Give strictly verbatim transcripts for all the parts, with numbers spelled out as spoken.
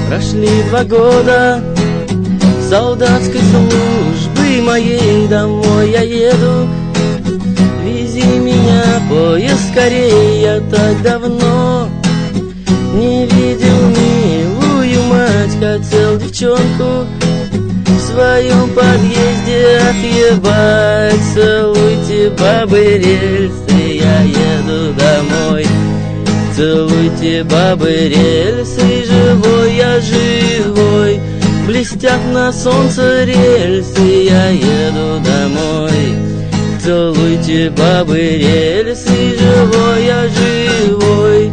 Прошли два года солдатской службы моей, домой я еду. Вези меня, поезд, скорее, я так давно не видел милую мать. Хотел девчонку в своем подъезде отъебать. Целуйте, бабы, рельсы, я еду домой. Целуйте, бабы, рельсы, живой я живой. Блестят на солнце рельсы, я еду домой. Целуйте, бабы, рельсы, живой я живой.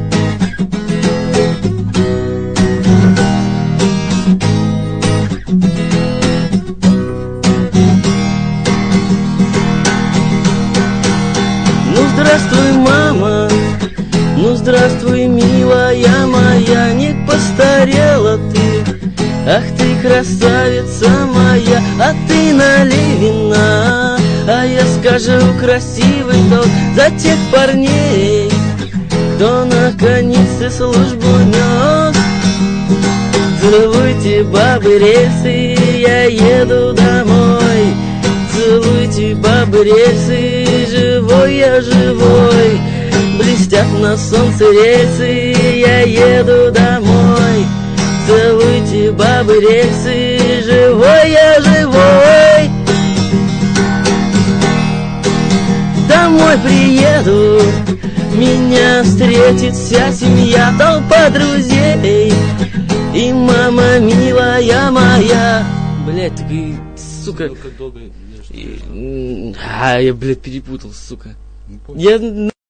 Ну здравствуй, мама, ну здравствуй, милая моя, не постарела ты. Ах ты красавица моя, а ты налей вина. А я скажу, красивый тот за тех парней, кто наконец-то службу нес. Целуйте, бабы, рельсы, я еду домой. Целуйте, бабы, рельсы, живой я живой. Блестят на солнце рельсы, я еду домой. Целуйте, бабы, рельсы, живой я живой. Домой приеду, меня встретит вся семья, толпа друзей и мама милая моя. Блять, ты, сука. А, я, блядь, перепутал, сука. Я...